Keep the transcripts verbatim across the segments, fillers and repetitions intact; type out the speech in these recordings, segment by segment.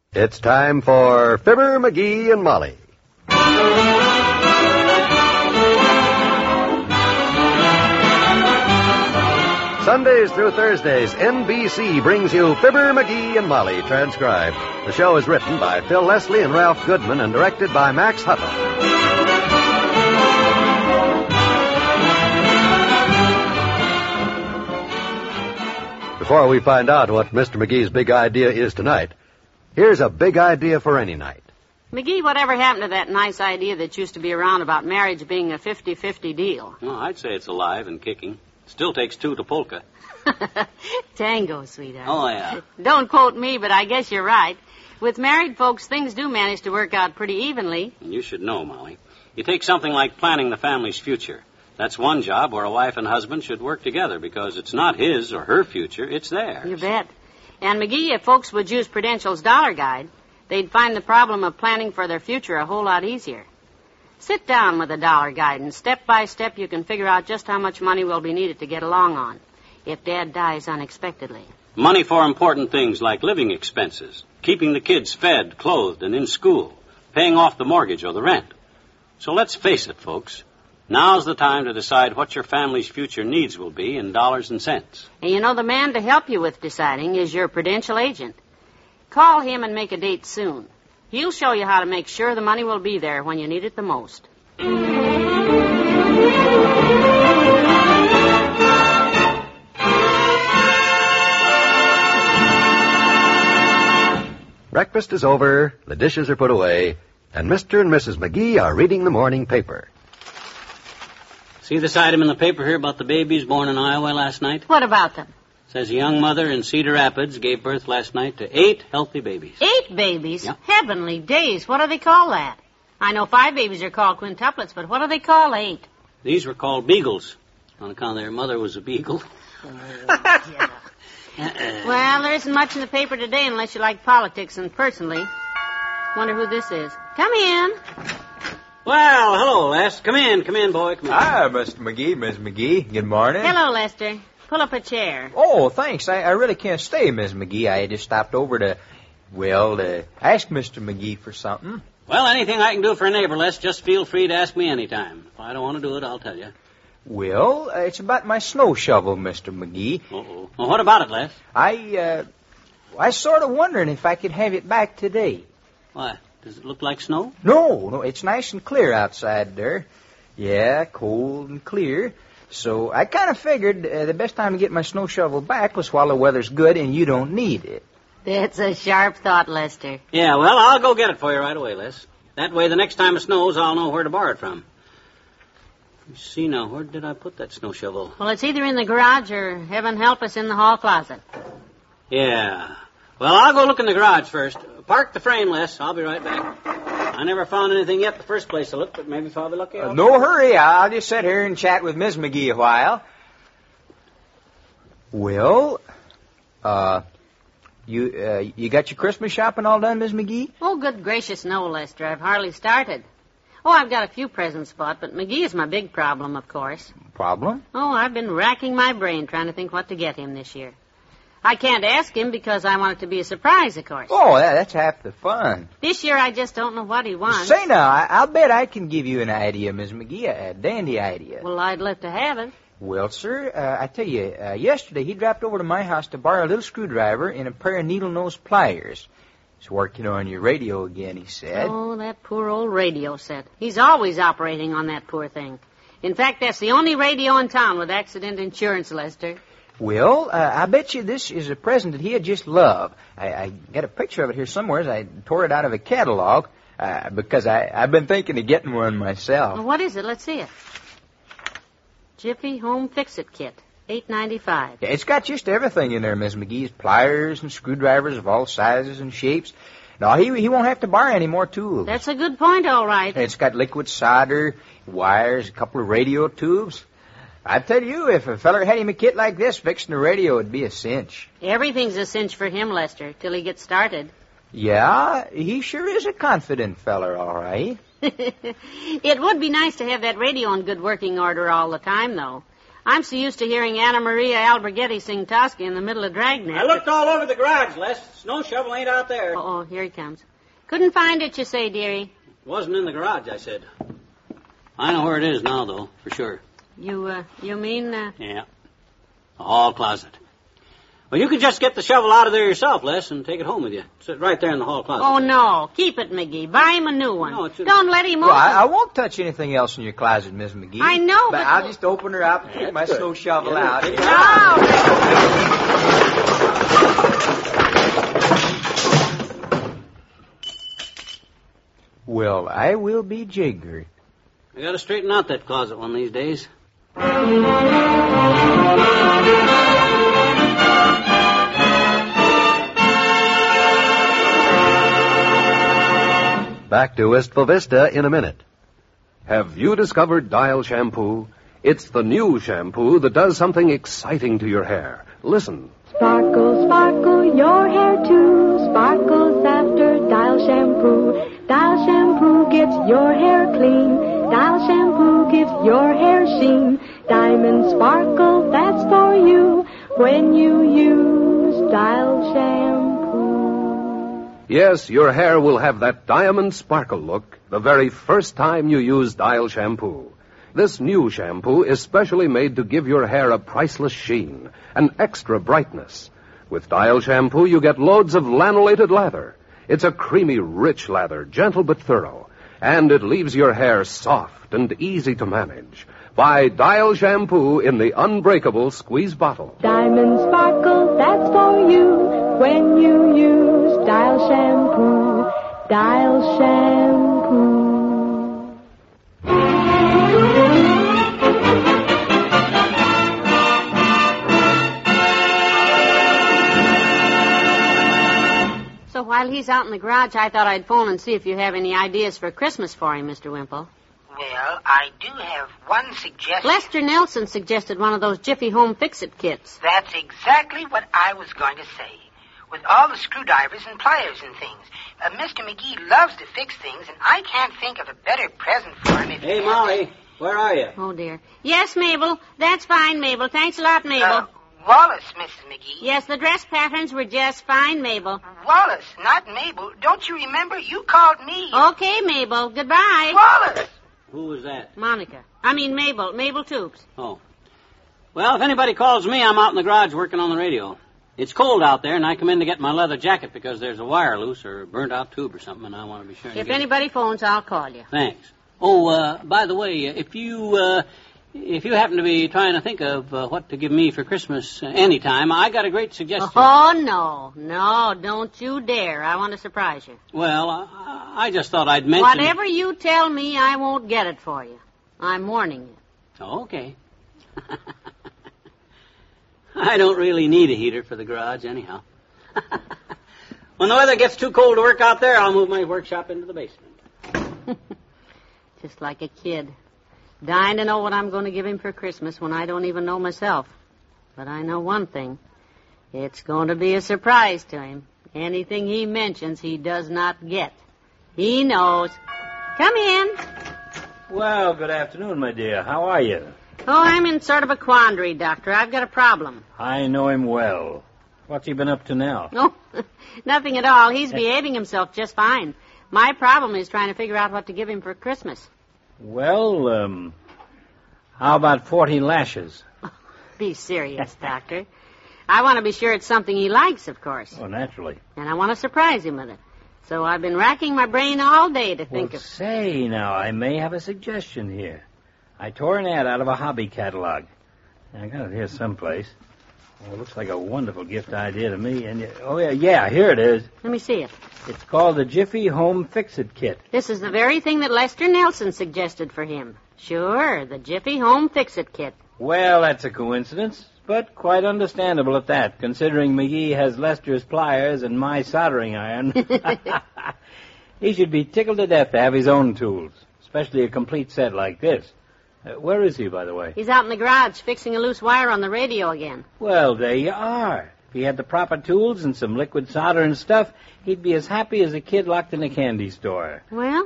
It's time for Fibber, McGee, and Molly. Sundays through Thursdays, N B C brings you Fibber, McGee, and Molly, transcribed. The show is written by Phil Leslie and Ralph Goodman and directed by Max Hutto. Before we find out what Mister McGee's big idea is tonight, here's a big idea for any night. McGee, whatever happened to that nice idea that used to be around about marriage being a fifty-fifty deal? Well, I'd say it's alive and kicking. Still takes two to polka. Tango, sweetheart. Oh, yeah. Don't quote me, but I guess you're right. With married folks, things do manage to work out pretty evenly. And you should know, Molly. You take something like planning the family's future. That's one job where a wife and husband should work together because it's not his or her future, it's theirs. You bet. And, McGee, if folks would use Prudential's Dollar Guide, they'd find the problem of planning for their future a whole lot easier. Sit down with a Dollar Guide, and step by step you can figure out just how much money will be needed to get along on if Dad dies unexpectedly. Money for important things like living expenses, keeping the kids fed, clothed, and in school, paying off the mortgage or the rent. So let's face it, folks. Now's the time to decide what your family's future needs will be in dollars and cents. And you know, the man to help you with deciding is your Prudential agent. Call him and make a date soon. He'll show you how to make sure the money will be there when you need it the most. Breakfast is over, the dishes are put away, and Mister and Missus McGee are reading the morning paper. See this item in the paper here about the babies born in Iowa last night? What about them? Says a young mother in Cedar Rapids gave birth last night to eight healthy babies. Eight babies? Yep. Heavenly days. What do they call that? I know five babies are called quintuplets, but what do they call eight? These were called beagles, on account their mother was a beagle. uh-uh. Well, there isn't much in the paper today unless you like politics, and personally, wonder who this is. Come in. Well, hello, Les. Come in, come in, boy, come in. Hi, Mister McGee, Miss McGee. Good morning. Hello, Lester. Pull up a chair. Oh, thanks. I, I really can't stay, Miss McGee. I just stopped over to, well, to ask Mister McGee for something. Well, anything I can do for a neighbor, Les, just feel free to ask me anytime. If I don't want to do it, I'll tell you. Well, uh, it's about my snow shovel, Mister McGee. Uh-oh. Well, what about it, Les? I, uh, I was sort of wondering if I could have it back today. Why? Does it look like snow? No, no, it's nice and clear outside there. Yeah, cold and clear. So I kind of figured uh, the best time to get my snow shovel back was while the weather's good and you don't need it. That's a sharp thought, Lester. Yeah, well, I'll go get it for you right away, Les. That way, the next time it snows, I'll know where to borrow it from. Let's see now, where did I put that snow shovel? Well, it's either in the garage or, heaven help us, in the hall closet. Yeah. Well, I'll go look in the garage first. Park the frame, Les. I'll be right back. I never found anything yet the first place to look, but maybe if I'll be lucky. Uh, no hurry. I'll just sit here and chat with Miss McGee a while. Well, uh, you uh, you got your Christmas shopping all done, Miss McGee? Oh, good gracious, no, Lester. I've hardly started. Oh, I've got a few presents bought, but McGee is my big problem, of course. Problem? Oh, I've been racking my brain trying to think what to get him this year. I can't ask him because I want it to be a surprise, of course. Oh, that, that's half the fun. This year I just don't know what he wants. Say now, I, I'll bet I can give you an idea, Miss McGee, a dandy idea. Well, I'd love to have it. Well, sir, uh, I tell you, uh, yesterday he dropped over to my house to borrow a little screwdriver and a pair of needle-nose pliers. He's working on your radio again, he said. Oh, that poor old radio set. He's always operating on that poor thing. In fact, that's the only radio in town with accident insurance, Lester. Well, uh, I bet you this is a present that he'd just love. I, I got a picture of it here somewhere. I tore it out of a catalog uh, because I, I've been thinking of getting one myself. Well, what is it? Let's see it. Jiffy Home Fix-It Kit, eight ninety-five. Yeah, it's got just everything in there, Miss McGee's pliers and screwdrivers of all sizes and shapes. No, he he won't have to borrow any more tools. That's a good point, all right. It's got liquid solder, wires, a couple of radio tubes. I tell you, if a feller had him a kit like this, fixing the radio would be a cinch. Everything's a cinch for him, Lester, till he gets started. Yeah, he sure is a confident feller, all right. It would be nice to have that radio in good working order all the time, though. I'm so used to hearing Anna Maria Alberghetti sing Tosca in the middle of Dragnet. I looked all over the garage, Les. Snow shovel ain't out there. Oh, here he comes. Couldn't find it, you say, dearie? Wasn't in the garage, I said. I know where it is now, though, for sure. You, uh, you mean, uh... Yeah. The hall closet. Well, you could just get the shovel out of there yourself, Les, and take it home with you. Sit right there in the hall closet. Oh, no. Keep it, McGee. Buy him a new one. No, it's a... Don't let him Well, open. I, I won't touch anything else in your closet, Miss McGee. I know, but... I'll just open her up and take my snow shovel Yeah, out. take it No. Well, I will be jiggered. I gotta straighten out that closet one of these days. Back to Wistful Vista in a minute. Have you discovered Dial Shampoo? It's the new shampoo that does something exciting to your hair. Listen. Sparkle, sparkle, your hair too. Sparkles after Dial Shampoo. Dial Shampoo gets your hair clean. Dial Shampoo gives your hair sheen. Diamond sparkle, that's for you when you use Dial Shampoo. Yes, your hair will have that diamond sparkle look the very first time you use Dial Shampoo. This new shampoo is specially made to give your hair a priceless sheen, an extra brightness. With Dial Shampoo, you get loads of lanolated lather. It's a creamy, rich lather, gentle but thorough. And it leaves your hair soft and easy to manage. Buy Dial Shampoo in the unbreakable squeeze bottle. Diamond sparkle, that's for you when you use Dial Shampoo. Dial Shampoo. So while he's out in the garage, I thought I'd phone and see if you have any ideas for Christmas for him, Mister Wimple. Well, I do have one suggestion. Lester Nelson suggested one of those Jiffy Home Fix-It kits. That's exactly what I was going to say. With all the screwdrivers and pliers and things. Uh, Mister McGee loves to fix things, and I can't think of a better present for him if Hey, he Molly, where are you? Oh, dear. Yes, Mabel. That's fine, Mabel. Thanks a lot, Mabel. Uh, Wallace, Missus McGee. Yes, the dress patterns were just fine, Mabel. Wallace, not Mabel. Don't you remember? You called me. Okay, Mabel. Goodbye. Wallace! Who was that? Monica. I mean, Mabel. Mabel Toops. Oh. Well, if anybody calls me, I'm out in the garage working on the radio. It's cold out there, and I come in to get my leather jacket because there's a wire loose or a burnt-out tube or something, and I want to be sure to If get anybody it. phones, I'll call you. Thanks. Oh, uh, by the way, if you, uh, if you happen to be trying to think of uh, what to give me for Christmas uh, anytime, I got a great suggestion. Oh, no. No, don't you dare. I want to surprise you. Well, I, I just thought I'd mention... Whatever you tell me, I won't get it for you. I'm warning you. Oh, okay. I don't really need a heater for the garage anyhow. When the weather gets too cold to work out there, I'll move my workshop into the basement. Just like a kid. Dying to know what I'm going to give him for Christmas when I don't even know myself. But I know one thing. It's going to be a surprise to him. Anything he mentions, he does not get. He knows. Come in. Well, good afternoon, my dear. How are you? Oh, I'm in sort of a quandary, Doctor. I've got a problem. I know him well. What's he been up to now? Oh, nothing at all. He's behaving himself just fine. My problem is trying to figure out what to give him for Christmas. Well, um, how about forty lashes? Be serious, Doctor. I want to be sure it's something he likes, of course. Oh, naturally. And I want to surprise him with it. So I've been racking my brain all day to think well, of... say now, I may have a suggestion here. I tore an ad out of a hobby catalog. I got it here someplace. Well, it looks like a wonderful gift idea to me. And you, oh, yeah, yeah, here it is. Let me see it. It's called the Jiffy Home Fix-It Kit. This is the very thing that Lester Nelson suggested for him. Sure, the Jiffy Home Fix-It Kit. Well, that's a coincidence, but quite understandable at that, considering McGee has Lester's pliers and my soldering iron. He should be tickled to death to have his own tools, especially a complete set like this. Uh, where is he, by the way? He's out in the garage fixing a loose wire on the radio again. Well, there you are. If he had the proper tools and some liquid solder and stuff, he'd be as happy as a kid locked in a candy store. Well,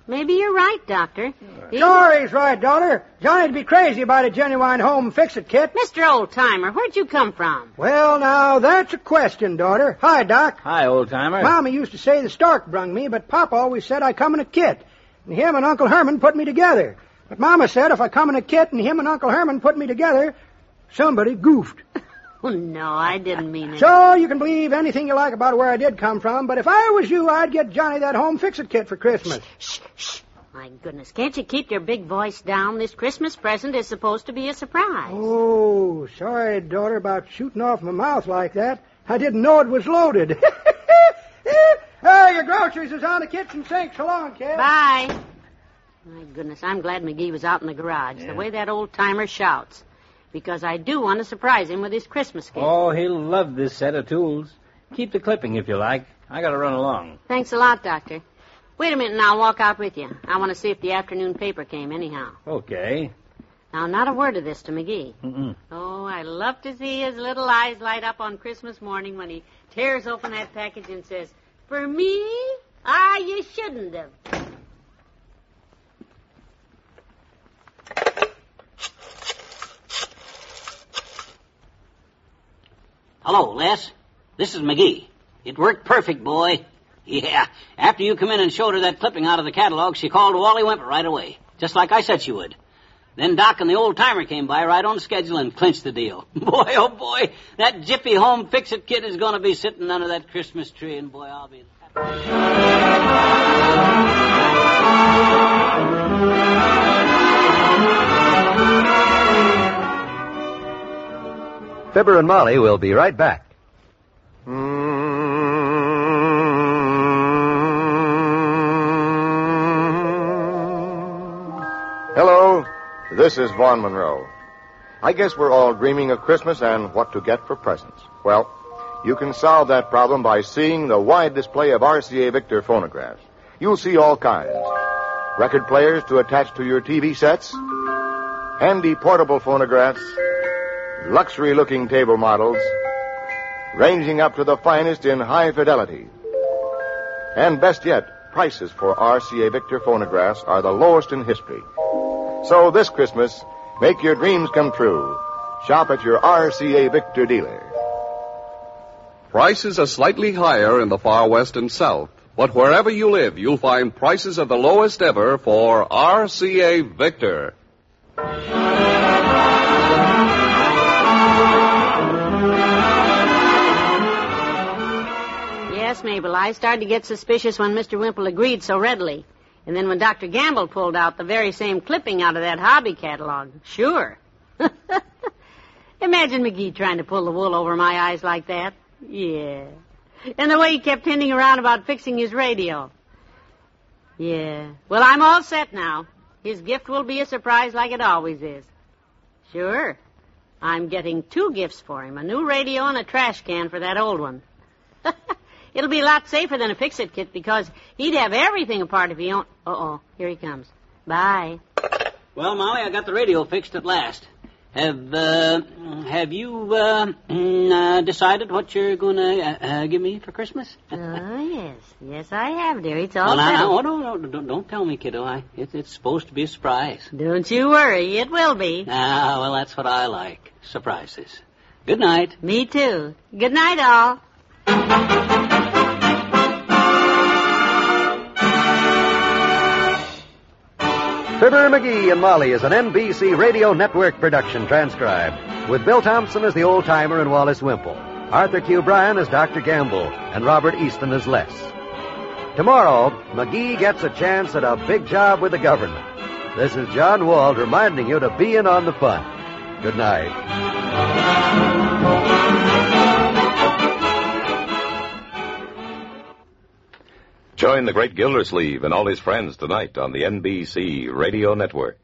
Maybe you're right, Doctor. He- Dory's right, daughter. Johnny'd be crazy about a genuine home fix-it kit. Mister Old-Timer, where'd you come from? Well, now, that's a question, daughter. Hi, Doc. Hi, old-timer. Mama used to say the stork brung me, but Papa always said I come in a kit. And him and Uncle Herman put me together. But Mama said if I come in a kit and him and Uncle Herman put me together, somebody goofed. Oh, no, I didn't mean it. So you can believe anything you like about where I did come from, but if I was you, I'd get Johnny that home fix-it kit for Christmas. Shh, shh. My goodness, can't you keep your big voice down? This Christmas present is supposed to be a surprise. Oh, sorry, daughter, about shooting off my mouth like that. I didn't know it was loaded. Oh, your groceries is on the kitchen sink. So long, kid. Bye. My goodness, I'm glad McGee was out in the garage. Yeah. The way that old-timer shouts. Because I do want to surprise him with his Christmas gift. Oh, he'll love this set of tools. Keep the clipping if you like. I gotta run along. Thanks a lot, Doctor. Wait a minute and I'll walk out with you. I want to see if the afternoon paper came anyhow. Okay. Now, not a word of this to McGee. Mm-mm. Oh, I love to see his little eyes light up on Christmas morning when he tears open that package and says, "For me? Ah, you shouldn't have." Hello, Les. This is McGee. It worked perfect, boy. Yeah. After you come in and showed her that clipping out of the catalog, she called Wally Wemper right away, just like I said she would. Then Doc and the old-timer came by right on schedule and clinched the deal. Boy, oh boy, that Jiffy Home Fix-It kit is going to be sitting under that Christmas tree, and boy, I'll be... Fibber and Molly will be right back. Hello, this is Vaughn Monroe. I guess we're all dreaming of Christmas and what to get for presents. Well, you can solve that problem by seeing the wide display of R C A Victor phonographs. You'll see all kinds. Record players to attach to your T V sets, handy portable phonographs, luxury-looking table models, ranging up to the finest in high fidelity. And best yet, prices for R C A Victor phonographs are the lowest in history. So this Christmas, make your dreams come true. Shop at your R C A Victor dealer. Prices are slightly higher in the far west and south, but wherever you live, you'll find prices of the lowest ever for R C A Victor. Yes, Mabel, I started to get suspicious when Mister Wimple agreed so readily. And then when Doctor Gamble pulled out the very same clipping out of that hobby catalog. Sure. Imagine McGee trying to pull the wool over my eyes like that. Yeah. And the way he kept hinting around about fixing his radio. Yeah. Well, I'm all set now. His gift will be a surprise like it always is. Sure. I'm getting two gifts for him, a new radio and a trash can for that old one. It'll be a lot safer than a fix-it kit because he'd have everything apart if he owned... Uh-oh, here he comes. Bye. Well, Molly, I got the radio fixed at last. Have, uh, have you, uh, uh decided what you're going to uh, uh, give me for Christmas? Oh, yes. Yes, I have, dear. It's all well, now, settled. now, oh, no, no, don't, don't tell me, kiddo. I, it, it's supposed to be a surprise. Don't you worry. It will be. Ah, well, that's what I like. Surprises. Good night. Me too. Good night, all. Fibber, McGee, and Molly is an N B C Radio Network production transcribed, with Bill Thompson as the old-timer and Wallace Wimple, Arthur Q. Bryan as Doctor Gamble, and Robert Easton as Les. Tomorrow, McGee gets a chance at a big job with the government. This is John Wald reminding you to be in on the fun. Good night. Join the great Gildersleeve and all his friends tonight on the N B C Radio Network.